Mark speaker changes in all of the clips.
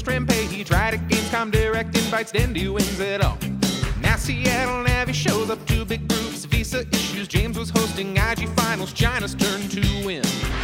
Speaker 1: Rampage, right at Gamescom, direct invites, Dendy wins it all. Now Seattle Navy shows up, two big groups, visa issues, James was hosting IG finals, China's turn to win.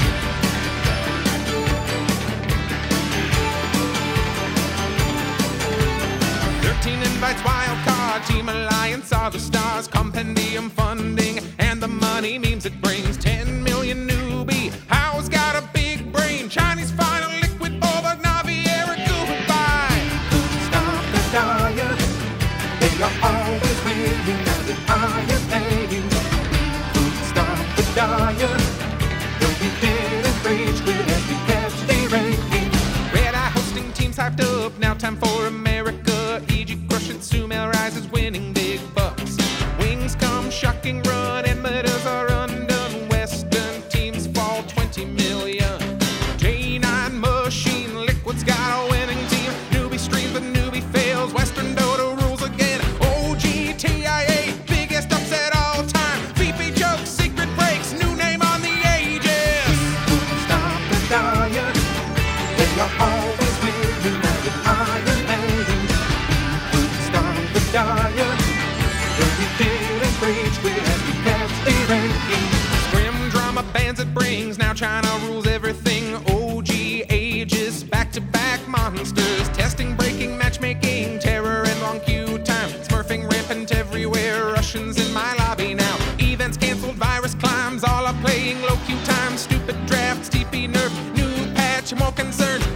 Speaker 1: Invites wild card, Team Alliance are the stars, compendium funding, and the money memes it brings. 10 million newbie, How's got a big brain, Chinese final liquid over Navi, Eric goodbye.
Speaker 2: Couldn't stop the Diet, they are always winning, now the Iron Maiden. Couldn't stop the Diet, they'll be dead and rage quit as we catch the ranking.
Speaker 1: Red Eye hosting teams hyped up, now time for America. Sumail rises winning big bucks. Wings come shocking run, and medals are undone. Western teams fall 20 million. J9 machine, Liquid's got a winning team. Newbie streams, but newbie fails. Western Dota rules again. OGTIA, biggest upset all time. VP jokes, secret breaks, new name on the Aegis.
Speaker 2: Couldn't stop the Diet, they are always winning now the Iron Maiden. Diet, they'll be dead and rage quit as we catch the ranking.
Speaker 1: Grim drama bands it brings, now China rules everything. OG Aegis, back-to-back monsters, testing, breaking, matchmaking, terror and long queue time. Smurfing rampant everywhere, Russians in my lobby now. Events cancelled, virus climbs, all are playing low queue time. Stupid drafts, TP nerf, new patch, more concerns.